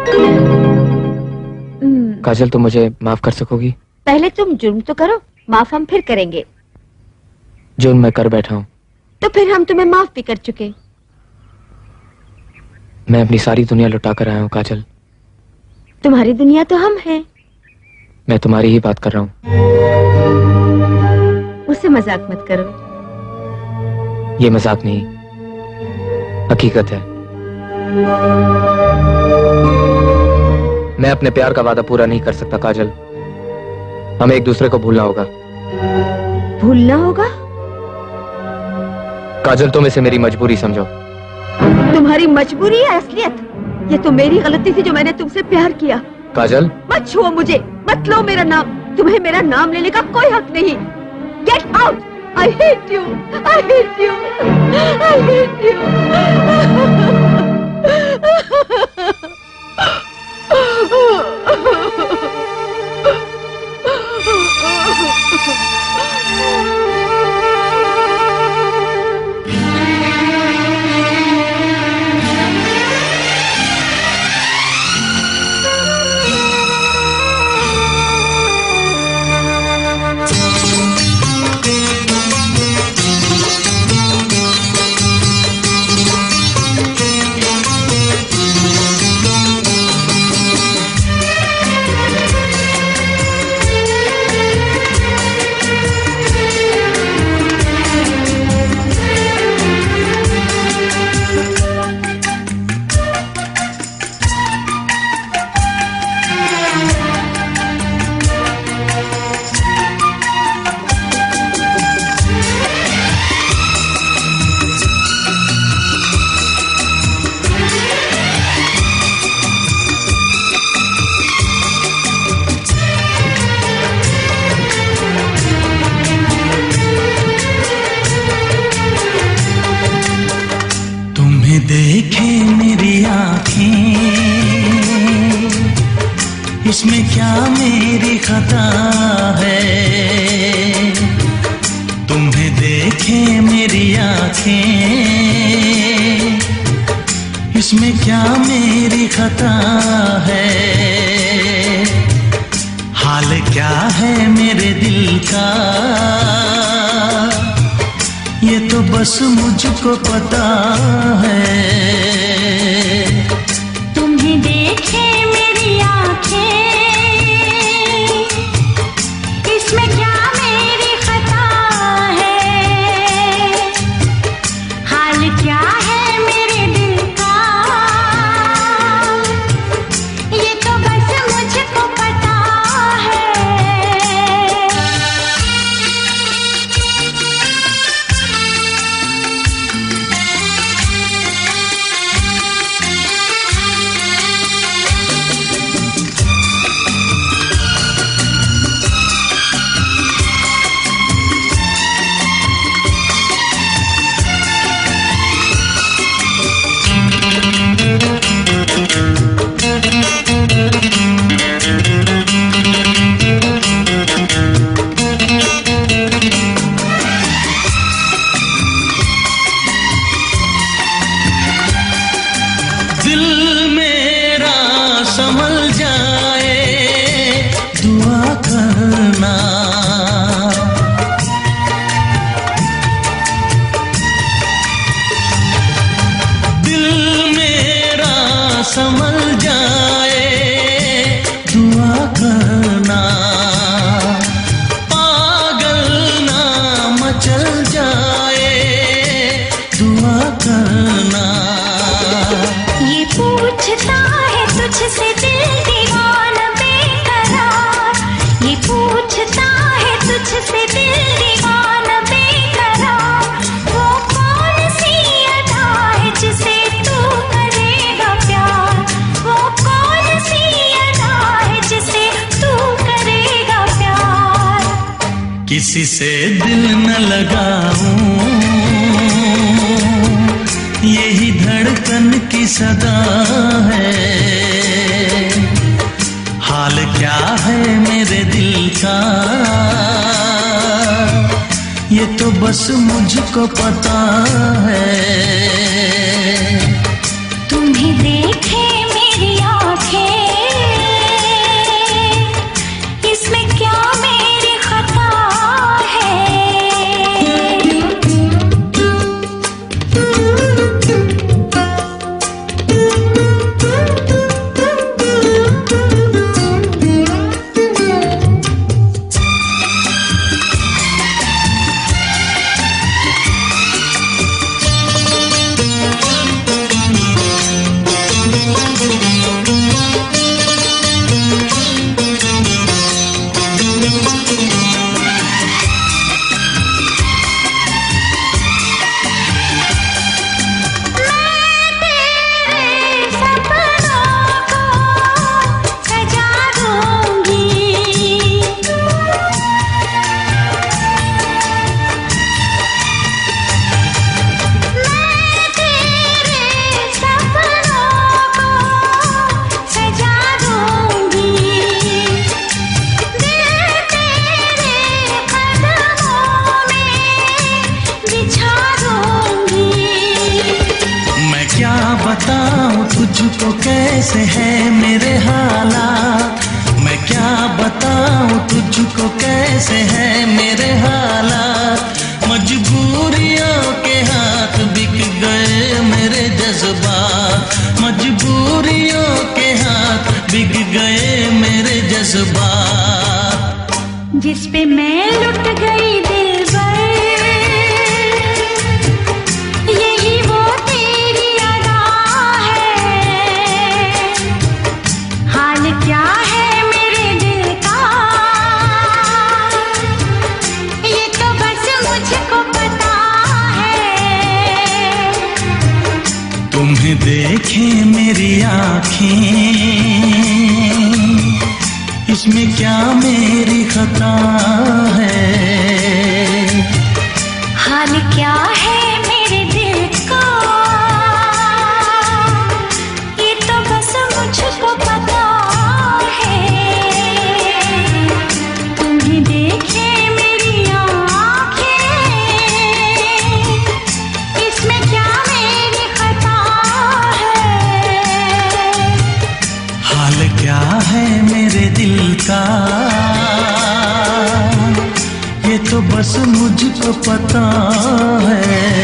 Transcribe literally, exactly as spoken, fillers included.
काजल, तुम मुझे माफ कर सकोगी? पहले तुम जुर्म तो करो, माफ हम फिर करेंगे। जुर्म मैं कर बैठा हूँ। तो फिर हम तुम्हें माफ भी कर चुके। मैं अपनी सारी दुनिया लुटा कर आया हूँ काजल। तुम्हारी दुनिया तो हम हैं। मैं तुम्हारी ही बात कर रहा हूँ। मुझसे मजाक मत करो। ये मजाक नहीं, हकीकत है। मैं अपने प्यार का वादा पूरा नहीं कर सकता काजल। हमें एक दूसरे को भूलना होगा। भूलना होगा? काजल, तुम इसे मेरी मजबूरी समझो। तुम्हारी मजबूरी है असलियत? ये तो मेरी गलती थी जो मैंने तुमसे प्यार किया। काजल, मत छुओ मुझे, मत लो मेरा नाम। तुम्हें मेरा नाम लेने का कोई हक नहीं। Get out! I hate you! I hate you! I hate you! देखे मेरी आँखें, इसमें क्या मेरी खता है। तुम्हें देखे मेरी आँखें, इसमें क्या मेरी खता है। हाल क्या है मेरे दिल का, ये तो बस मुझको पता है। तुम्हें देखे मेरी आँखें, इसमें क्या मेरी खता है। हाल क्या है मेरे दिल का, ये तो बस मुझको पता है। संभल जाए दुआ करना, पागल ना मचल जाए दुआ करना। ये पूछता है तुझसे दिल दीवाना बेकरार, ये पूछता है तुझसे दिल दीवाना बेकरार। वो कौन सी अदा है जिसे तू करेगा प्यार, वो कौन सी अदा है जिसे तू करेगा प्यार। किसी से दिल न लगाऊं, यही धड़कन की सदा है। हाल क्या है मेरे दिल का, ये तो बस मुझको पता है। तुम्हें देखे मेरी आँखें, है मेरे हालात, मैं क्या बताऊं तुझको कैसे है मेरे हालात। मजबूरियों के हाथ बिक गए मेरे जज्बात, मजबूरियों के हाथ बिक गए मेरे जज्बात। जिस पे मैं लुट गई दिलबर, यही वो तेरी अदा है। हाल क्या है मेरे दिल का, ये तो बस मुझको पता है। तुम्हें देखे मेरी आँखें, इसमें क्या मेरी खता है। हाल क्या है मेरे दिल का, ये तो बस मुझको पता है। तुम्हें देखे मेरी आँखें, इसमें क्या मेरी खता है। हाल क्या है मेरे दिल का, ये तो बस मुझको पता है।